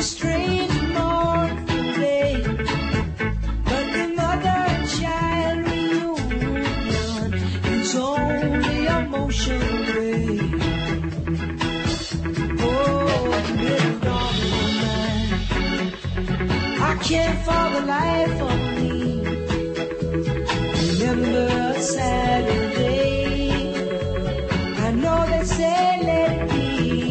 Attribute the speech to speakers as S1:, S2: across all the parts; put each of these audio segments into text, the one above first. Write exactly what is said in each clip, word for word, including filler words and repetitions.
S1: this strange mournful day, but the mother and child reunion is only a motion away. Oh, little darling of mine, I can't for the life of me remember a Saturday. I know they say let it be,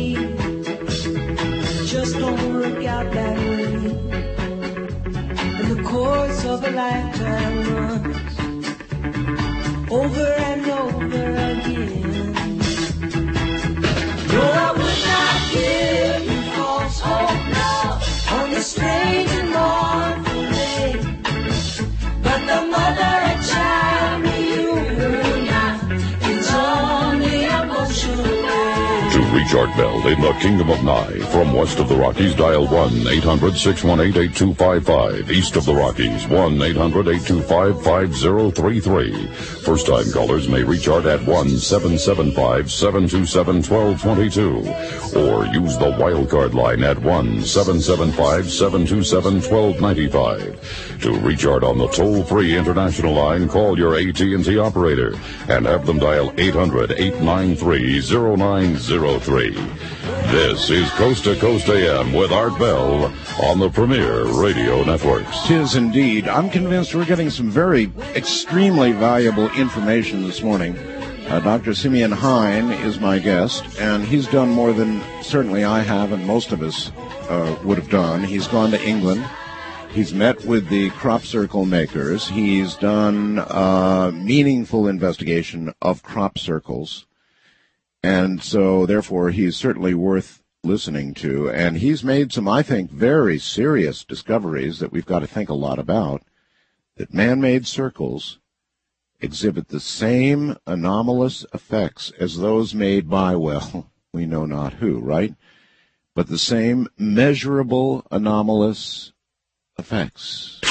S1: just don't work out that way. And the course of a lifetime runs over and over again. No, I would not give you false hope now on this strange and mournful day, but the mother and child reunion is only emotional way.
S2: To reach Art Bell in the Kingdom of Nye, from west of the Rockies, dial one eight hundred six one eight eight two five five. East of the Rockies, one eight hundred eight two five five zero three three. First-time callers may reach Art at one seven seven five seven two seven one two two two, or use the wildcard line at one seven seven five seven two seven one two nine five. To reach Art on the toll-free international line, call your A T and T operator and have them dial eight hundred eight nine three zero nine zero three. This is Coast to Coast A M with Art Bell on the Premier Radio Networks.
S3: Tis indeed. I'm convinced we're getting some very extremely valuable information this morning. Uh, Doctor Simeon Hein is my guest, and he's done more than certainly I have and most of us uh, would have done. He's gone to England. He's met with the crop circle makers. He's done uh, meaningful investigation of crop circles. And so, therefore, he's certainly worth listening to. And he's made some, I think, very serious discoveries that we've got to think a lot about, that man-made circles exhibit the same anomalous effects as those made by, well, we know not who, right? But the same measurable anomalous effects.